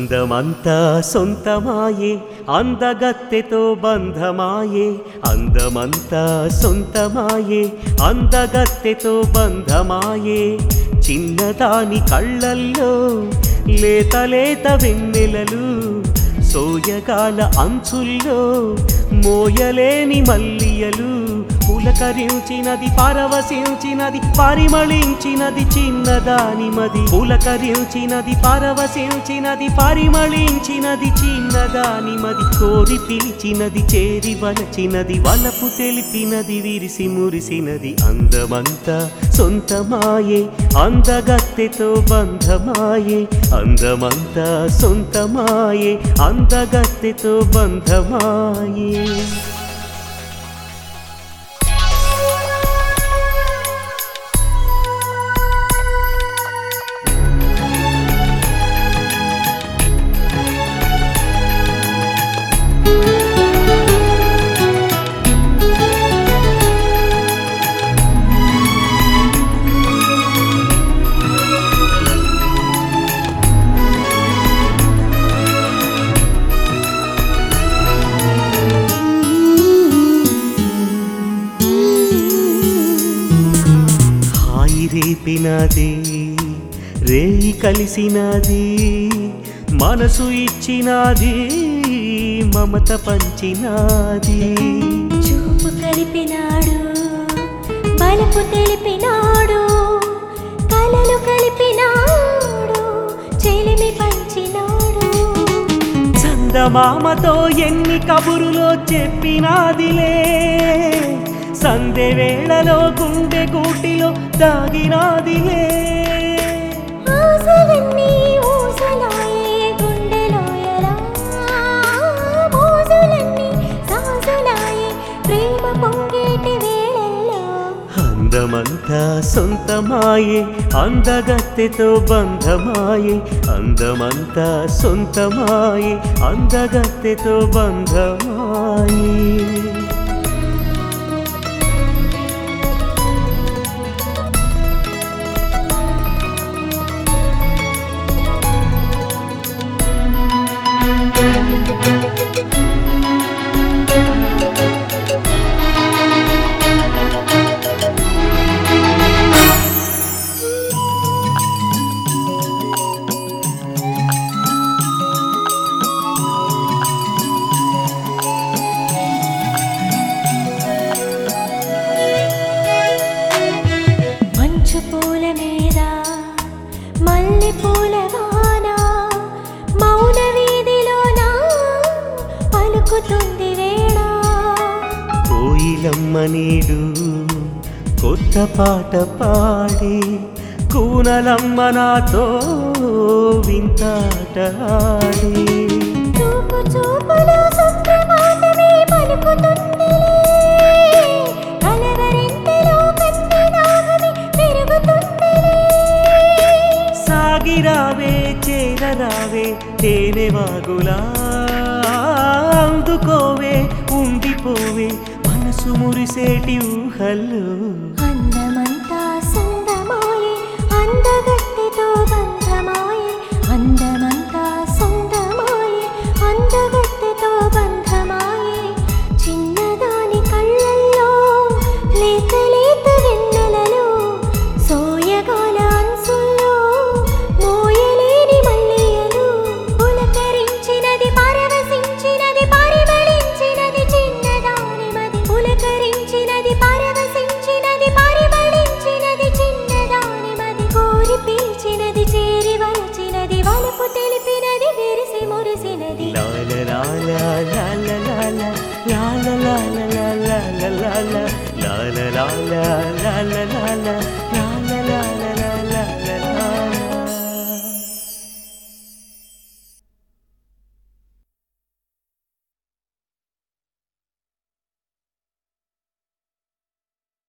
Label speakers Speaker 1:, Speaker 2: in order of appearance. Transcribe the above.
Speaker 1: అందమంతా సొంతమాయే అందగత్తెతో బంధమాయే అందమంతా సొంతమాయే అందగత్తెతో బంధమాయే చిన్నదాని కళ్ళల్లో లేత లేత వెన్నెలలు సోయగాల అంచుల్లో మోయలేని మల్లియలు పులకరించినది పరవశించినది పరిమళించినది చిన్నదాని మది పులకరించినది పరవశించినది పరిమళించినది చిన్నదాని మది కోరి పిలిచినది చేరి వలచినది వలపు తెలిపినది విరిసి మురిసినది అందమంతా సొంతమాయే అందగత్తెతో బంధమాయే అందమంతా సొంతమాయే అందగత్తెతో బంధమాయే రేపినది రేయి కలిసినది మనసు ఇచ్చినది మమత పంచినది
Speaker 2: చూపు కలిపినాడు బలపు తెలిపినాడు కలలు కలిపినాడు చెలిమి పంచినాడు
Speaker 1: చందమామతో ఎన్ని కబురులో చెప్పినాదిలే సందె వేళలో గుండె గూటిలో దాగినాదిలే
Speaker 2: ఆశలన్నీ ఊసలాయే గుండెలోయలా మోజులన్నీ సాజులాయే ప్రేమ పొంగేటి వేళల్లో
Speaker 1: అందమంతా సొంతమాయే అందగత్తెతో బంధమాయే అందమంతా సొంతమాయే అందగత్తెతో బంధమాయే
Speaker 2: పూల మీద మల్లె పూల వాన మౌన వీధిలోన పలుకుతుంది వేళ
Speaker 1: కోయిలమ్మ నీడు కొత్త పాట పాడి కూనలమ్మ నాతో వింతాట ఆడి
Speaker 2: చూపు చూపులో సుప్రభాతమే పలుకుతుంది
Speaker 1: సాగిరావే చేరరావే తేనె వాగులా అందుకోవే ఉండిపోవే మనసు మురిసేటి ఊహల్లో
Speaker 2: అందమంతా సొంతమాయే అందగత్తెతో బంధమాయే అందమంతా సొంతమాయే అందగత్తెతో బంధమాయే చిన్నదాని కళ్ళల్లో లేత లేత వెన్నెలలో సోయగాల అంచుల్లో మోయలేని మల్లియలు పులకరించినది పరవశించినది పరిమళించినది చిన్నదాని మది పులకరించినది పరవశించినది పరిమళించినది చిన్నదాని మది కోరి పిలిచినది చేరి వలచినది వలపు తెలిపినది విరిసి మురిసినది
Speaker 1: లాల లాల లాల లాల లాల లాల లాల లాల లాల లాల లాల లాల లాల